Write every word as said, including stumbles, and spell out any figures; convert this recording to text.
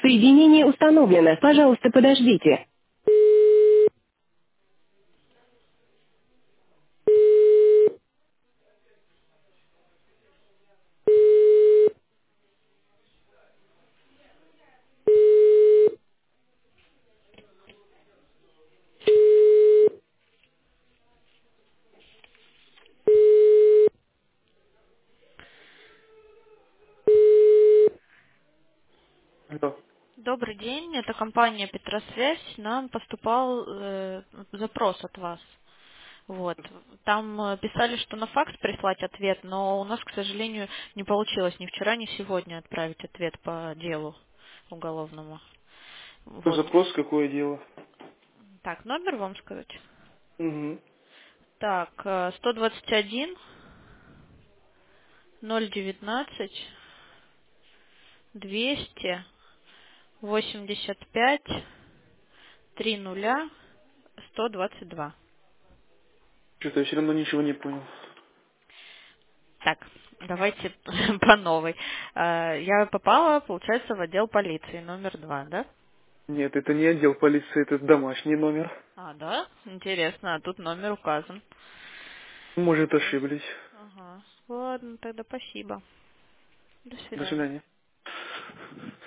Соединение установлено. Пожалуйста, подождите. Алло. Добрый день, это компания Петросвязь. Нам поступал э, запрос от вас. Вот. Там э, писали, что на факс прислать ответ, но у нас, к сожалению, не получилось ни вчера, ни сегодня отправить ответ по делу уголовному. Вот. Запрос, какое дело? Так, номер вам сказать? Угу. Так, э, сто двадцать один ноль девятнадцать двести восемьдесят пять три нуля сто двадцать два. Что-то я все равно ничего не понял. Так, давайте по новой. Э, Я попала, получается, в отдел полиции номер два, да? Нет, это не отдел полиции, это домашний номер. А, да? Интересно, а тут номер указан. Может, Ясно. ошиблись. Ага. Ладно, тогда спасибо. До До свидания. свидания.